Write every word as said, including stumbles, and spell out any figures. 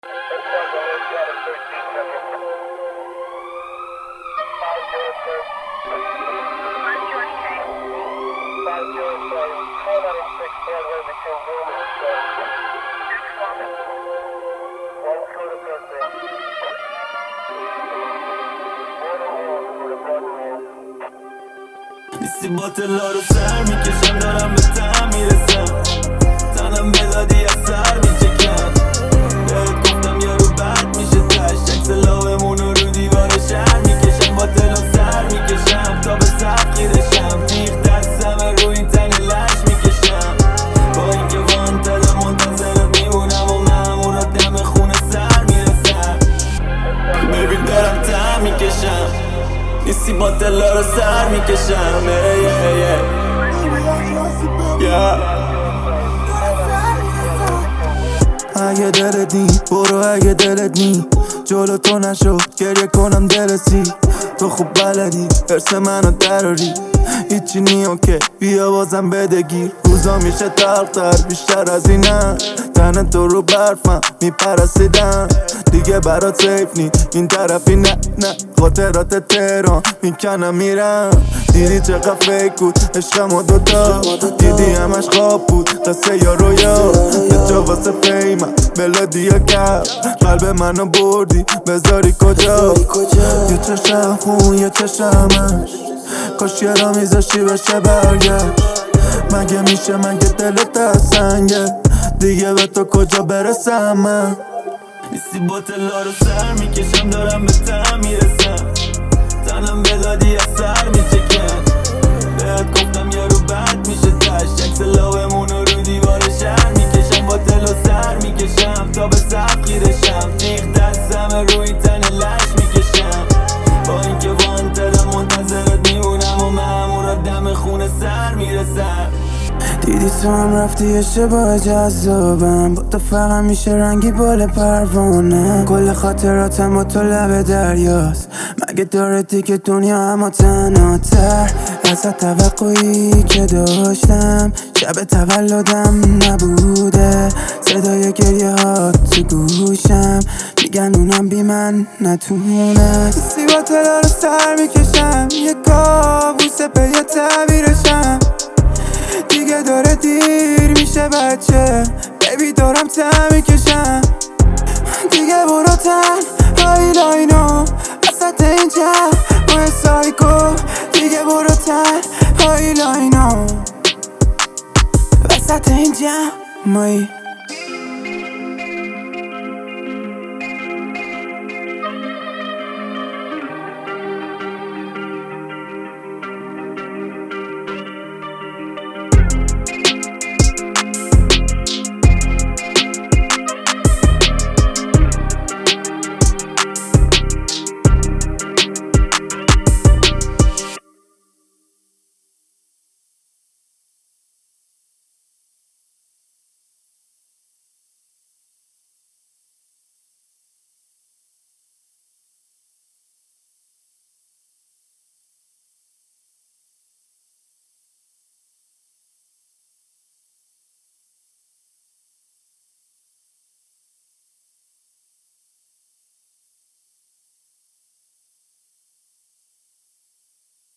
نیستی باطلا رو سر میکشم، دارم به تم میرسم، تنم بزادی از سر میچکم. بهت گفتم یارو بد میشه تش، عکس لابمون رو رو دیوار شهر میکشم. باطلا سر میکشم تا به سقف خیرشم، تیغ دستم رو این تن لش میکشم. با اینکه وانتدم منتظرت میمونم و مامورا دم خونه سر میرسم. ببین دارم تم میکشم، نیستی باطلا رو سر میکشم. اگه دلت نی برو، اگه دلت نی جلو تو نشو گریه کنم دلتی. تو خوب بلدی ارس منو دراری، هیچی نی اوکی بیا بازم بدگیر. روزا میشه تلختر بیشتر از اینم، تن تو رو برفم میپرسیدم. دیگه برات سیف نی این طرفی نه نه، خاطرات تهران میکنم میرم. دیدی چقدر فیک بود عشقم و دوتا، دیدی همش خواب بود قصه یا رویا. به جا واسه فیمم ملودیا کرد، قلب منو بردی بذاری کجا. یه چشم خون یه چشمش، کاش یه را میذاشتی بشه برگشت. مگه میشه مگه دلت از سنگه، دیگه به تو کجا برسم من. نیستی باطلا رو سر میکشم، دارم به تم میرسم، تنم بزادی از سر میچکم. بهت گفتم یارو بد میشه تش، عکس لابمون رو رو دیوار شهر میکشم. باطلا سر میکشم تا به سقف خیرشم، تیغ دستم رو این تن لش میکشم. با اینکه وانتدم منتظرت میمونم و مامورا دم خونه سر میرسم. دیدی تو هم رفتی اشتباه جذابم، با تو فقط میشه رنگی بال پروانه. کل خاطراتم با تو لب دریاست، مگه داره دیگه دنیا اما تنها تر. ازت توقعی که داشتم شب تولدم نبوده، صدای گریه ها تو گوشم میگن اونم بی من نتونه. سیبا تلا رو سر میکشم، یه کابوسه به یه تعبیرشم. دیگه داره دیر میشه بچه، بیبی دارم تم میکشم. دیگه برو تن های لاینو وسط این جمع با سایکو. دیگه برو تن های لاینو وسط این جمع مایی